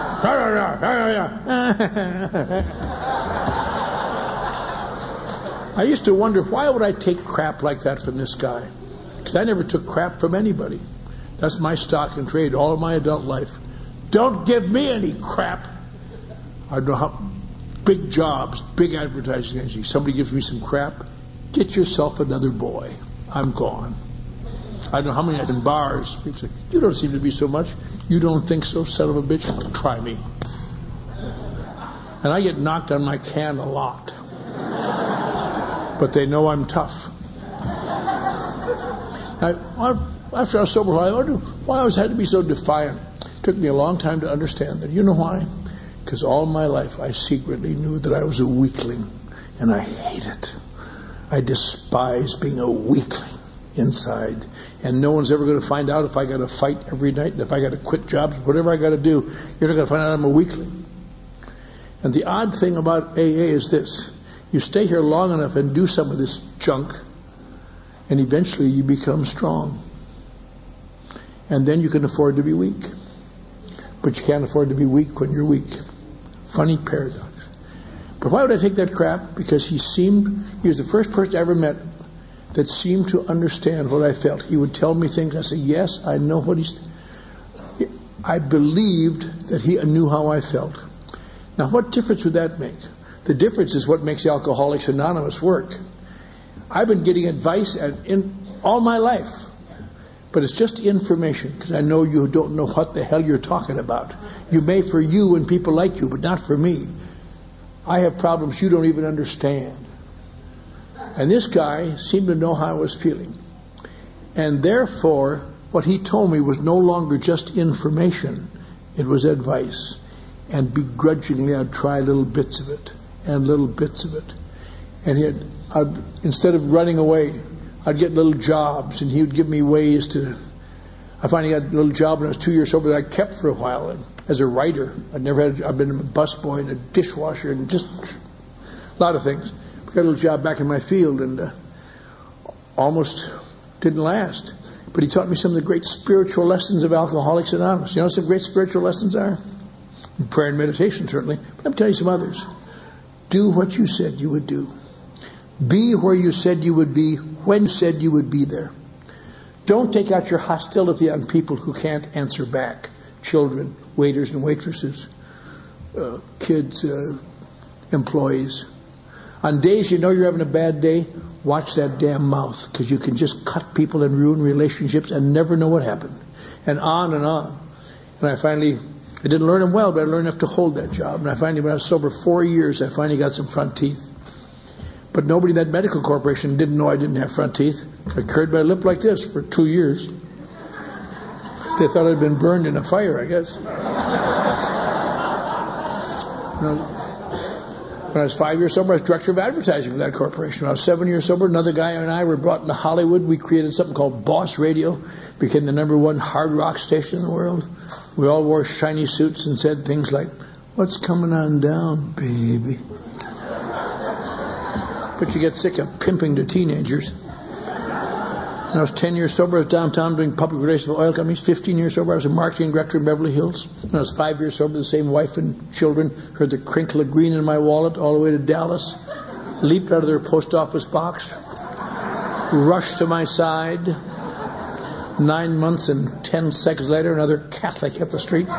I used to wonder, why would I take crap like that from this guy? Because I never took crap from anybody. That's my stock and trade all of my adult life. Don't give me any crap. I don't know how big jobs, big advertising agencies. Somebody gives me some crap. Get yourself another boy. I'm gone. I don't know how many I in bars. People say, you don't seem to be so much. You don't think so, son of a bitch? Try me. And I get knocked on my can a lot. But they know I'm tough. I, after I was sober, I wondered why I always had to be so defiant. It took me a long time to understand that. You know why? Because all my life I secretly knew that I was a weakling. And I hate it. I despise being a weakling inside. And no one's ever going to find out if I got to fight every night, and if I got to quit jobs, whatever I got to do, you're not going to find out I'm a weakling. And the odd thing about A A is this. You stay here long enough and do some of this junk, and eventually you become strong. And then you can afford to be weak. But you can't afford to be weak when you're weak. Funny paradox. But why would I take that crap? Because he seemed, he was the first person I ever met that seemed to understand what I felt. He would tell me things. I said, yes, I know what he's... I believed that he knew how I felt. Now, what difference would that make? The difference is what makes Alcoholics Anonymous work. I've been getting advice in all my life, but it's just information, because I know you don't know what the hell you're talking about. You may for you and people like you, but not for me. I have problems you don't even understand. And this guy seemed to know how I was feeling. And therefore, what he told me was no longer just information. It was advice. And begrudgingly, I'd try little bits of it, and little bits of it. And he'd, I'd, instead of running away, I'd get little jobs, and he would give me ways to... I finally got a little job when I was two years sober that I kept for a while. And as a writer, I'd never had. I've been a busboy and a dishwasher and just a lot of things. I got a little job back in my field and uh, almost didn't last. But he taught me some of the great spiritual lessons of Alcoholics Anonymous. You know what some great spiritual lessons are? Prayer and meditation, certainly. But I'm telling you some others. Do what you said you would do. Be where you said you would be, when you said you would be there. Don't take out your hostility on people who can't answer back. Children, waiters and waitresses, uh, kids, uh, employees. On days you know you're having a bad day, watch that damn mouth, because you can just cut people and ruin relationships and never know what happened. And on and on. And I finally, I didn't learn them well, but I learned enough to hold that job. And I finally, when I was sober four years, I finally got some front teeth. But nobody in that medical corporation didn't know I didn't have front teeth. I carried my lip like this for two years. They thought I'd been burned in a fire, I guess. Now, when I was five years sober, I was director of advertising for that corporation. When I was seven years sober, another guy and I were brought into Hollywood. We created something called Boss Radio. Became the number one hard rock station in the world. We all wore shiny suits and said things like, "What's coming on down, baby?" But you get sick of pimping to teenagers. When I was ten years sober, I was downtown doing public relations for oil companies. fifteen years sober, I was a marketing director in Beverly Hills. When I was five years sober, the same wife and children heard the crinkle of green in my wallet all the way to Dallas, leaped out of their post office box, rushed to my side. Nine months and ten seconds later, another Catholic hit the street.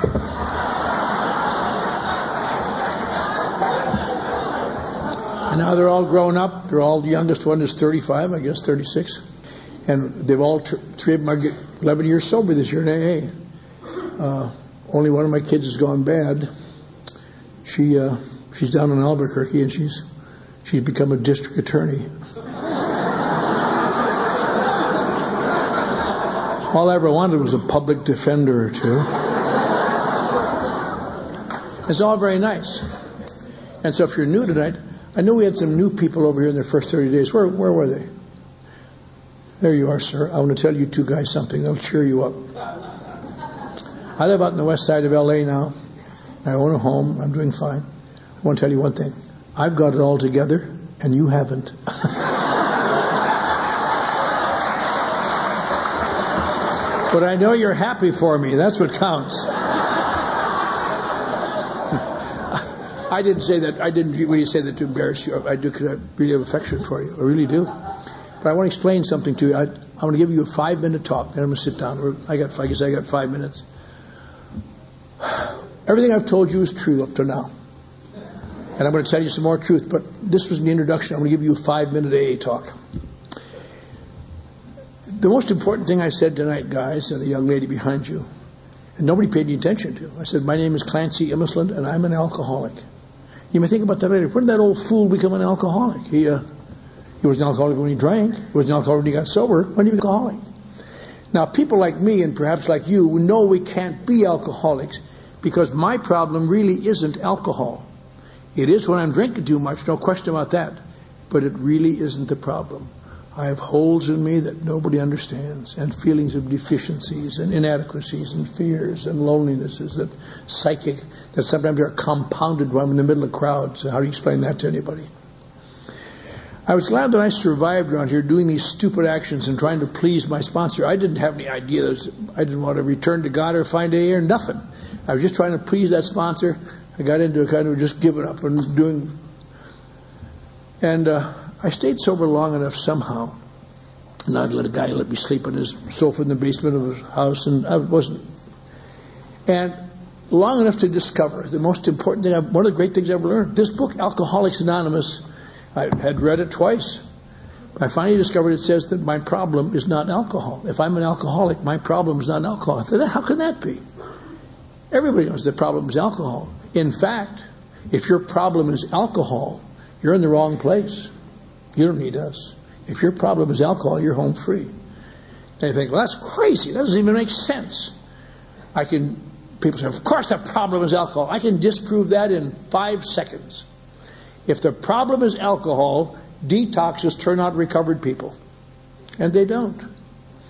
And now they're all grown up. They're all, the youngest one is thirty-five, I guess, thirty-six. And they've all, three of them are eleven years sober this year in A A. Uh, only one of my kids has gone bad. She uh, she's down in Albuquerque, and she's she's become a district attorney. All I ever wanted was a public defender or two. It's all very nice. And so if you're new tonight, I know we had some new people over here in their first thirty days. Where where were they? There you are, sir. I want to tell you two guys something. They'll cheer you up. I live out in the west side of L A now. I own a home. I'm doing fine. I want to tell you one thing. I've got it all together, and you haven't. But I know you're happy for me. That's what counts. I didn't say that. I didn't really say that to embarrass you. I do because I really have affection for you. I really do. But I want to explain something to you. I, I want to give you a five-minute talk. Then I'm going to sit down. I got, I guess I got five minutes. Everything I've told you is true up to now. And I'm going to tell you some more truth. But this was the introduction. I'm going to give you a five-minute A A talk. The most important thing I said tonight, guys, and the young lady behind you, and nobody paid any attention to. I said, my name is Clancy Immisland, and I'm an alcoholic. You may think about that later. When did that old fool become an alcoholic? He uh, he was an alcoholic when he drank. He was an alcoholic when he got sober. When did he become an alcoholic? Now, people like me, and perhaps like you, know we can't be alcoholics because my problem really isn't alcohol. It is when I'm drinking too much, no question about that. But it really isn't the problem. I have holes in me that nobody understands, and feelings of deficiencies and inadequacies and fears and lonelinesses that psychic, that sometimes are compounded when I'm in the middle of crowds. So how do you explain that to anybody? I was glad that I survived around here doing these stupid actions and trying to please my sponsor. I didn't have any idea. I didn't want to return to God or find A A or nothing. I was just trying to please that sponsor. I got into a kind of just giving up and doing, and uh, I stayed sober long enough somehow. And I'd let a guy let me sleep on his sofa in the basement of his house, and I wasn't. And long enough to discover the most important thing, one of the great things I ever learned. This book, Alcoholics Anonymous, I had read it twice. I finally discovered it says that my problem is not alcohol. If I'm an alcoholic, my problem is not alcohol. I thought, how can that be? Everybody knows the problem is alcohol. In fact, if your problem is alcohol, you're in the wrong place. You don't need us. If your problem is alcohol, you're home free. And you think, well, that's crazy. That doesn't even make sense. I can, people say, of course the problem is alcohol. I can disprove that in five seconds. If the problem is alcohol, detoxes turn out recovered people. And they don't.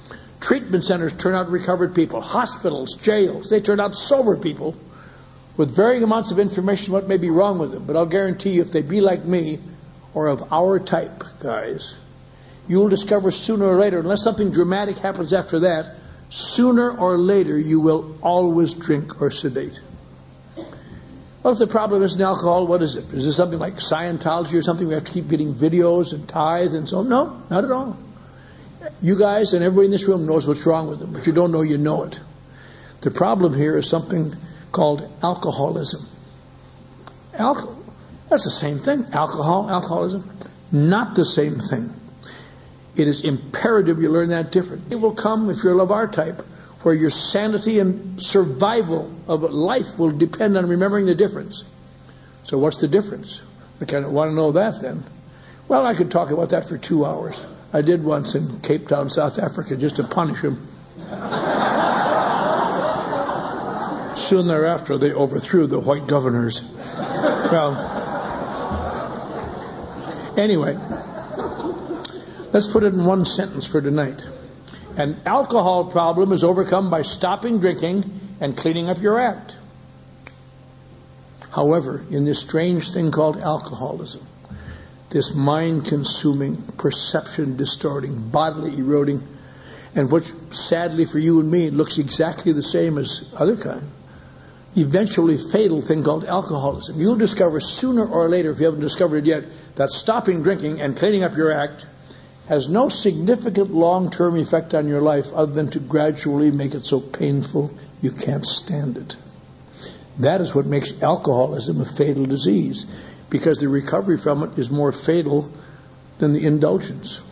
Treatment centers turn out recovered people. Hospitals, jails, they turn out sober people with varying amounts of information what may be wrong with them. But I'll guarantee you, if they be like me or of our type, guys, you'll discover sooner or later, unless something dramatic happens after that, sooner or later you will always drink or sedate. Well, if the problem isn't alcohol, what is it? Is it something like Scientology or something? We have to keep getting videos and tithe and so on? No, not at all. You guys and everybody in this room knows what's wrong with them, but you don't know you know it. The problem here is something called alcoholism. Alcohol, that's the same thing. Alcohol, alcoholism, not the same thing. It is imperative you learn that different. It will come, if you're of our type, where your sanity and survival of life will depend on remembering the difference. So what's the difference? I kind of want to know that then. Well, I could talk about that for two hours. I did once in Cape Town, South Africa, just to punish him. Soon thereafter, they overthrew the white governors. Well, anyway, let's put it in one sentence for tonight. An alcohol problem is overcome by stopping drinking and cleaning up your act. However, in this strange thing called alcoholism, this mind-consuming, perception-distorting, bodily eroding, and which, sadly for you and me, looks exactly the same as other kind, eventually fatal thing called alcoholism. You'll discover sooner or later, if you haven't discovered it yet, that stopping drinking and cleaning up your act has no significant long-term effect on your life other than to gradually make it so painful you can't stand it. That is what makes alcoholism a fatal disease, because the recovery from it is more fatal than the indulgence.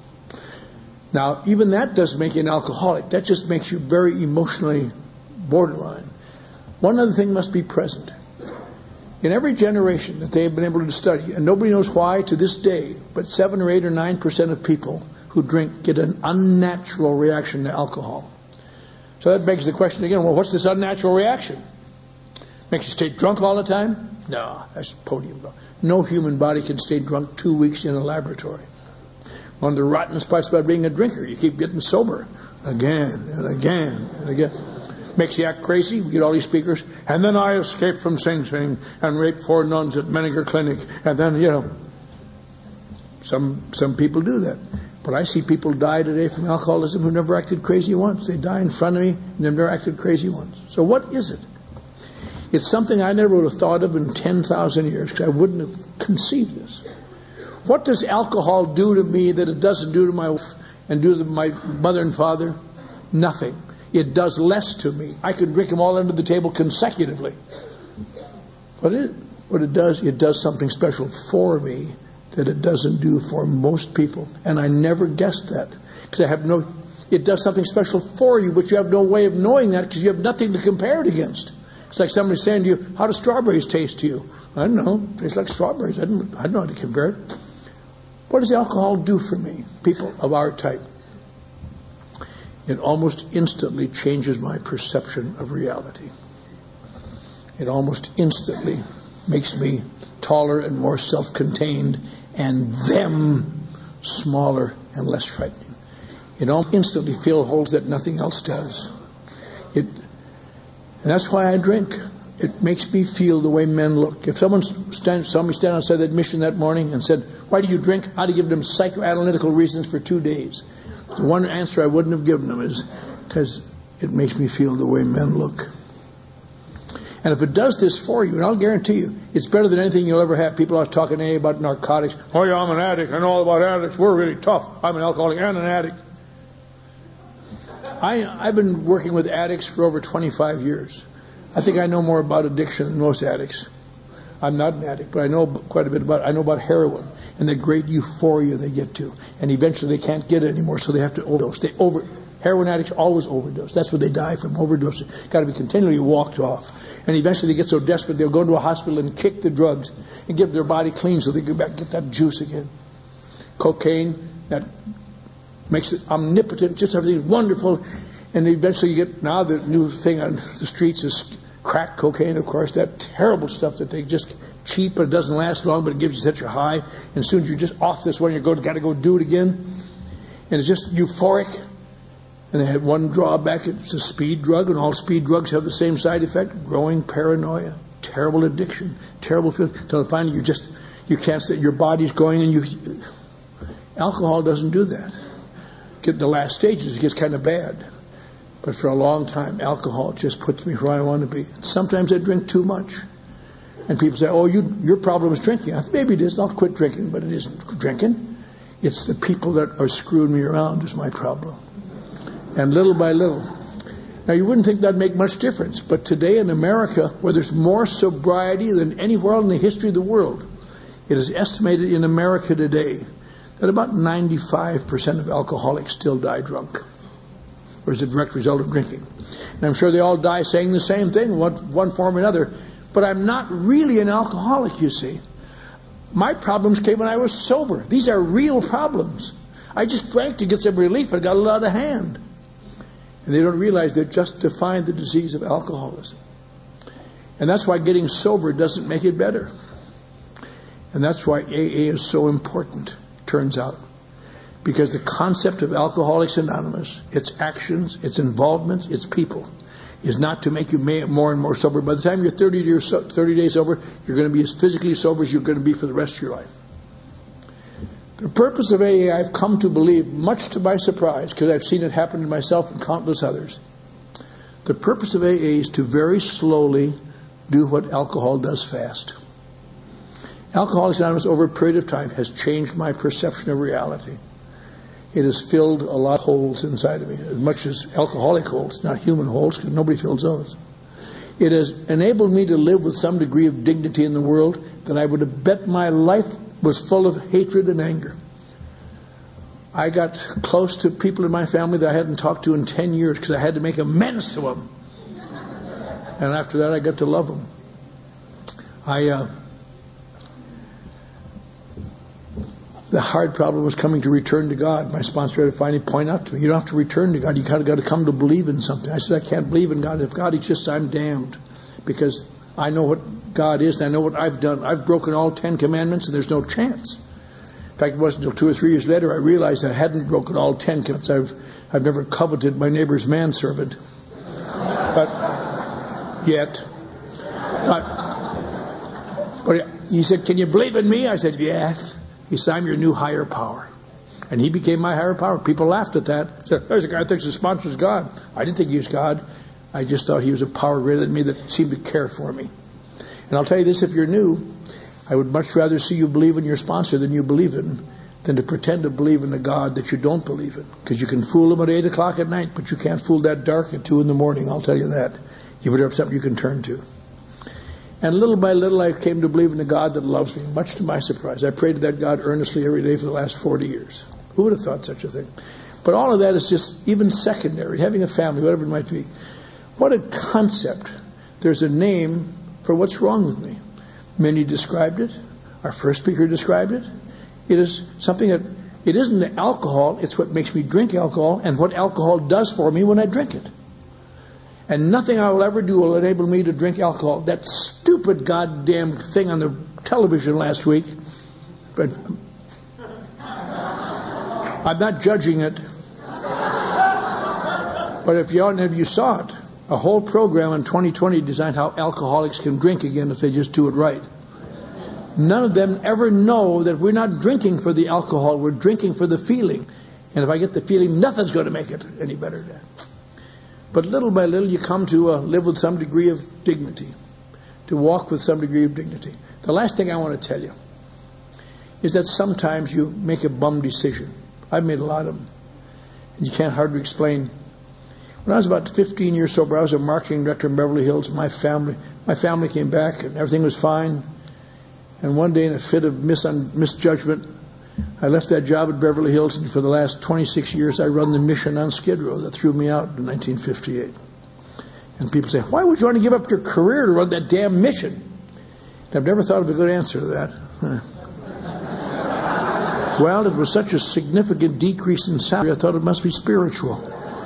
Now, even that doesn't make you an alcoholic. That just makes you very emotionally borderline. One other thing must be present. In every generation that they have been able to study, and nobody knows why to this day, but seven or eight or nine percent of people who drink get an unnatural reaction to alcohol. So that begs the question again, well, what's this unnatural reaction? Makes you stay drunk all the time? No, that's podium talk. No human body can stay drunk two weeks in a laboratory. One of the rottenest parts about being a drinker, you keep getting sober again and again and again. Makes you act crazy. We get all these speakers. And then I escaped from Sing Sing and raped four nuns at Menninger Clinic. And then, you know, some some people do that. But I see people die today from alcoholism who never acted crazy once. They die in front of me and they've never acted crazy once. So what is it? It's something I never would have thought of in ten thousand years, because I wouldn't have conceived this. What does alcohol do to me that it doesn't do to my wife and do to my mother and father? Nothing. It does less to me. I could drink them all under the table consecutively. But it, what it does, it does something special for me that it doesn't do for most people. And I never guessed that, because I have no, it does something special for you, but you have no way of knowing that because you have nothing to compare it against. It's like somebody saying to you, how do strawberries taste to you? I don't know. It tastes like strawberries. I don't, I don't know how to compare it. What does alcohol do for me, people of our type? It almost instantly changes my perception of reality. It almost instantly makes me taller and more self-contained, and them smaller and less frightening. It almost instantly fills holes that nothing else does. It, and that's why I drink. It makes me feel the way men look. If someone stand, saw me stand outside that mission that morning and said, why do you drink? I'd give them psychoanalytical reasons for two days. The one answer I wouldn't have given them is because it makes me feel the way men look. And if it does this for you, and I'll guarantee you, it's better than anything you'll ever have. People are talking to me about narcotics. Oh yeah, I'm an addict. I know all about addicts. We're really tough. I'm an alcoholic and an addict. I, I've been working with addicts for over twenty-five years. I think I know more about addiction than most addicts. I'm not an addict, but I know quite a bit about, I know about heroin and the great euphoria they get to. And eventually they can't get it anymore, so they have to overdose. They over, heroin addicts always overdose. That's what they die from, overdosing. Got to be continually walked off. And eventually they get so desperate they'll go to a hospital and kick the drugs and get their body clean so they can get back get that juice again. Cocaine, that makes it omnipotent, just everything's wonderful. And eventually you get, now the new thing on the streets is crack cocaine, of course, that terrible stuff that they just cheap, but it doesn't last long, but it gives you such a high. And as soon as you're just off this one, you go, got to go do it again. And it's just euphoric. And they had one drawback. It's a speed drug, and all speed drugs have the same side effect: growing paranoia, terrible addiction, terrible feeling. Until finally you just, you can't say, your body's going, and you, alcohol doesn't do that. Get to the last stages, it gets kind of bad. But for a long time, alcohol just puts me where I want to be. Sometimes I drink too much. And people say, oh, you, your problem is drinking. I think, maybe it is. I'll quit drinking, but it isn't drinking. It's the people that are screwing me around is my problem. And little by little. Now, you wouldn't think that'd make much difference. But today in America, where there's more sobriety than anywhere else in the history of the world, it is estimated in America today that about ninety-five percent of alcoholics still die drunk, or as a direct result of drinking. And I'm sure they all die saying the same thing, one, one form or another. But I'm not really an alcoholic, you see. My problems came when I was sober. These are real problems. I just drank to get some relief. I got a little out of hand. And they don't realize they're just defying the disease of alcoholism. And that's why getting sober doesn't make it better. And that's why A A is so important, turns out. Because the concept of Alcoholics Anonymous, its actions, its involvements, its people, is not to make you more and more sober. By the time you're thirty, years, thirty days sober, you're going to be as physically sober as you're going to be for the rest of your life. The purpose of A A, I've come to believe, much to my surprise, because I've seen it happen to myself and countless others. The purpose of A A is to very slowly do what alcohol does fast. Alcoholics Anonymous, over a period of time, has changed my perception of reality. It has filled a lot of holes inside of me, as much as alcoholic holes, not human holes, because nobody fills those. It has enabled me to live with some degree of dignity in the world that I would have bet my life was full of hatred and anger. I got close to people in my family that I hadn't talked to in ten years because I had to make amends to them. And after that, I got to love them. I... Uh, The hard problem was coming to return to God. My sponsor had to finally point out to me, you don't have to return to God. You kind of got to come to believe in something. I said, I can't believe in God. If God exists, I'm damned. Because I know what God is, and I know what I've done. I've broken all Ten Commandments, and there's no chance. In fact, it wasn't until two or three years later I realized I hadn't broken all Ten Commandments. I've, I've never coveted my neighbor's manservant. But, yet. But, but he said, can you believe in me? I said, yes. He said, I'm your new higher power. And he became my higher power. People laughed at that. Said, there's a guy who thinks his sponsor is God. I didn't think he was God. I just thought he was a power greater than me that seemed to care for me. And I'll tell you this, if you're new, I would much rather see you believe in your sponsor than you believe in, than to pretend to believe in a God that you don't believe in. Because you can fool him at eight o'clock at night, but you can't fool that dark at two in the morning, I'll tell you that. You better have something you can turn to. And little by little, I came to believe in a God that loves me, much to my surprise. I prayed to that God earnestly every day for the last forty years. Who would have thought such a thing? But all of that is just even secondary, having a family, whatever it might be. What a concept. There's a name for what's wrong with me. Many described it. Our first speaker described it. It is something that, it isn't the alcohol, it's what makes me drink alcohol and what alcohol does for me when I drink it. And nothing I will ever do will enable me to drink alcohol. That stupid goddamn thing on the television last week. But I'm not judging it. But if you, if you saw it, a whole program in twenty twenty designed how alcoholics can drink again if they just do it right. None of them ever know that we're not drinking for the alcohol. We're drinking for the feeling. And if I get the feeling, nothing's going to make it any better than that. But little by little, you come to uh, live with some degree of dignity, to walk with some degree of dignity. The last thing I want to tell you is that sometimes you make a bum decision. I've made a lot of them, and you can't hardly explain. When I was about fifteen years sober, I was a marketing director in Beverly Hills. My family, my family came back, and everything was fine. And one day, in a fit of mis- misjudgment, I left that job at Beverly Hills, and for the last twenty-six years, I run the mission on Skid Row that threw me out in nineteen fifty-eight. And people say, why would you want to give up your career to run that damn mission? And I've never thought of a good answer to that. Huh. Well, it was such a significant decrease in salary, I thought it must be spiritual.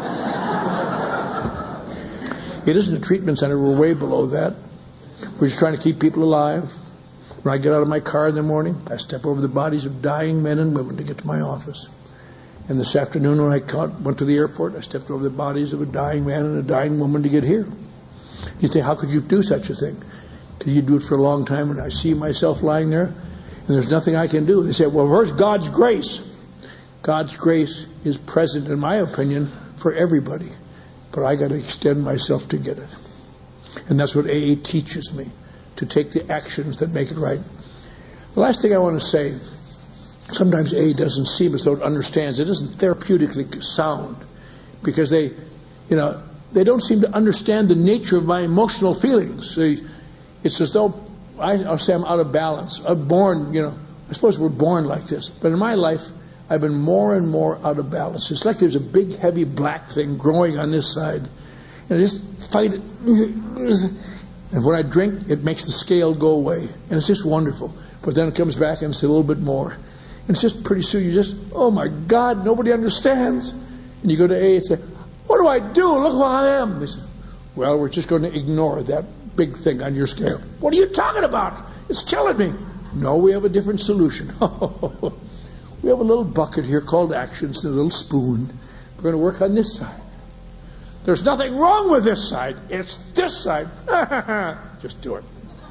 It isn't a treatment center. We're way below that. We're just trying to keep people alive. When I get out of my car in the morning, I step over the bodies of dying men and women to get to my office. And this afternoon when I caught, went to the airport, I stepped over the bodies of a dying man and a dying woman to get here. You think, how could you do such a thing? Because you do it for a long time, and I see myself lying there, and there's nothing I can do. They say, well, where's God's grace? God's grace is present, in my opinion, for everybody. But I got to extend myself to get it. And that's what A A teaches me, to take the actions that make it right. The last thing I want to say, sometimes A A doesn't seem as though it understands. It isn't therapeutically sound because they, you know, they don't seem to understand the nature of my emotional feelings. They, it's as though I, I'll say I'm out of balance. I'm born, you know, I suppose we're born like this. But in my life, I've been more and more out of balance. It's like there's a big, heavy black thing growing on this side. And I just fight it. And when I drink, it makes the scale go away. And it's just wonderful. But then it comes back and it's a little bit more. And it's just pretty soon you just, oh my God, nobody understands. And you go to A A and say, what do I do? Look who I am. They say, well, we're just going to ignore that big thing on your scale. What are you talking about? It's killing me. No, we have a different solution. We have a little bucket here called actions and a little spoon. We're going to work on this side. There's nothing wrong with this side. It's this side. Just do it.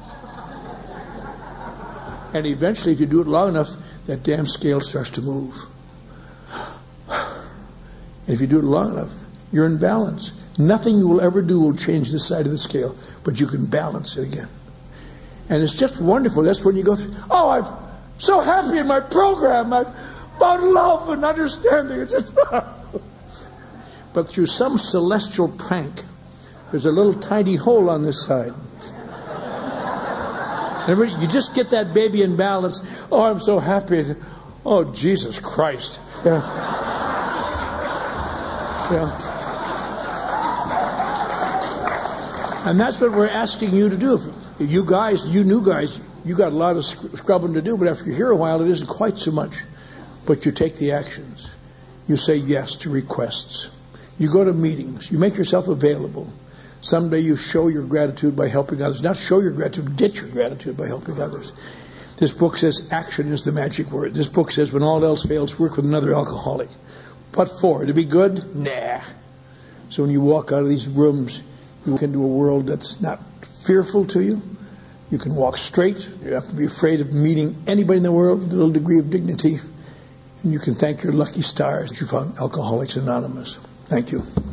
And eventually, if you do it long enough, that damn scale starts to move. And if you do it long enough, you're in balance. Nothing you will ever do will change this side of the scale, but you can balance it again. And it's just wonderful. That's when you go through, oh, I'm so happy in my program. I'm about love and understanding. It's just but through some celestial prank, there's a little tiny hole on this side. You just get that baby in balance. Oh, I'm so happy. Oh, Jesus Christ. Yeah. Yeah. And that's what we're asking you to do. You guys, you new guys, you got a lot of scrubbing to do, but after you're here a while, it isn't quite so much. But you take the actions. You say yes to requests. You go to meetings. You make yourself available. Someday you show your gratitude by helping others. Not show your gratitude, get your gratitude by helping others. This book says action is the magic word. This book says when all else fails, work with another alcoholic. What for? To be good? Nah. So when you walk out of these rooms, you walk into a world that's not fearful to you. You can walk straight. You don't have to be afraid of meeting anybody in the world with a little degree of dignity. And you can thank your lucky stars that you found Alcoholics Anonymous. Thank you.